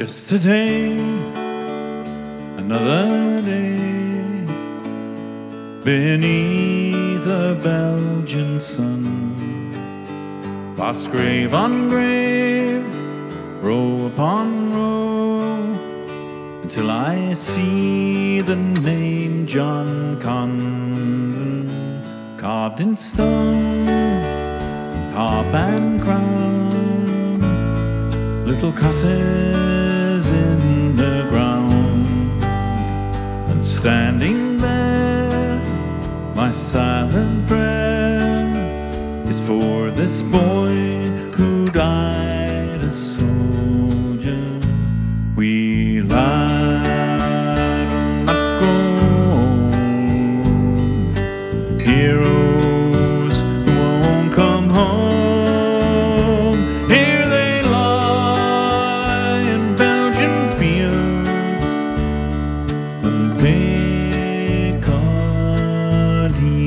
Just a day, another day, beneath a Belgian sun, past grave on grave, row upon row, until I see the name John Condon carved in stone, top and crown, little crosses in the ground, and standing there, my silent prayer is for this boy who died a soldier. We lie on the ground, heroes who won't come home. Here they lie in Belgian fields and Picardy.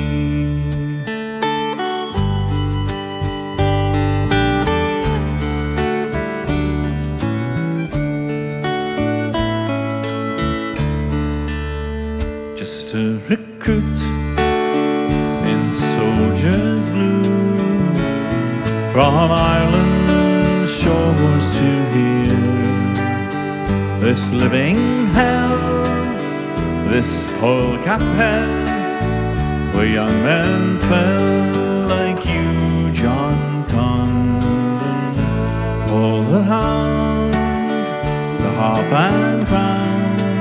Just a recruit in soldiers blue, from Ireland's shores to here. This living hell, this Polkapelle, where young men fell like you, John Condon. All the hound, the harp and crown,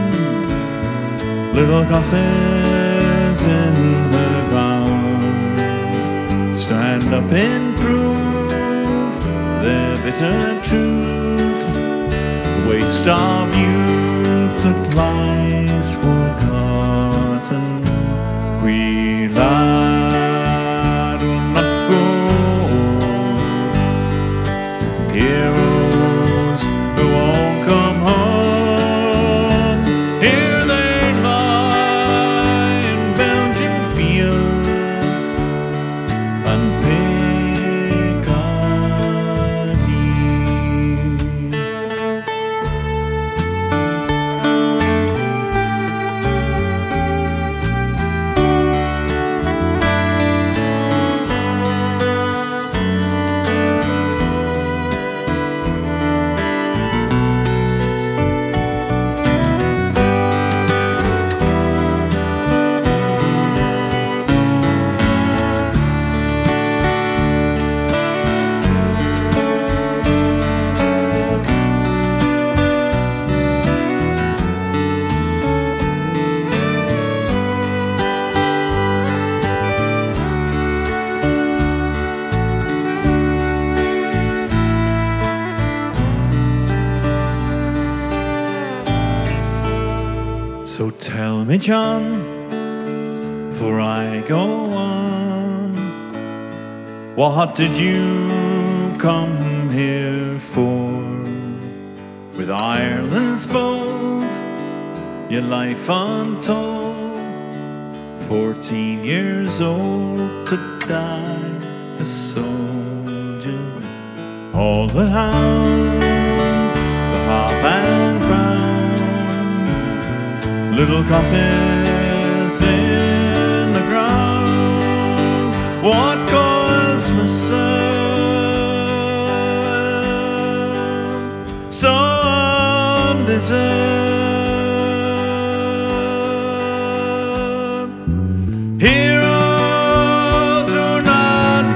little crosses in the ground, stand up in proof, their bitter truth, the waste of youth that lies forgotten. We lie on the ground, heroes who won't come home. Here they lie in Belgian fields and Picardy. So tell me, John, before I go on, what did you come here for? With Ireland's bold, your life untold, 14 years old to die a soldier. All the hound, the harp and crown, little crosses in the ground. What cause was served so undeserved? Heroes who not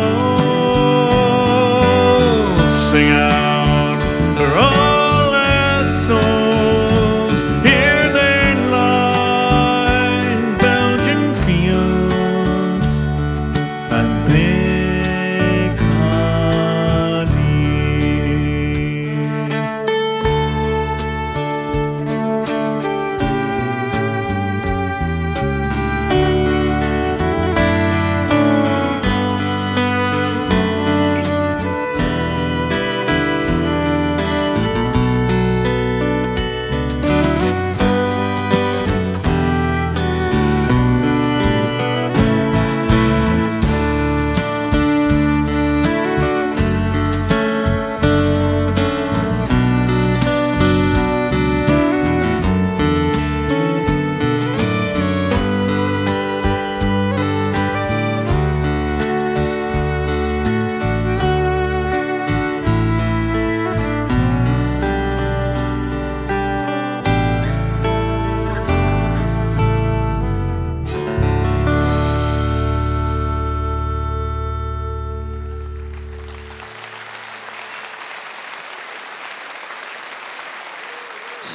grown, sing out for all their souls. Here they lie in Belgian fields and Picardy.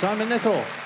Simon Nicol.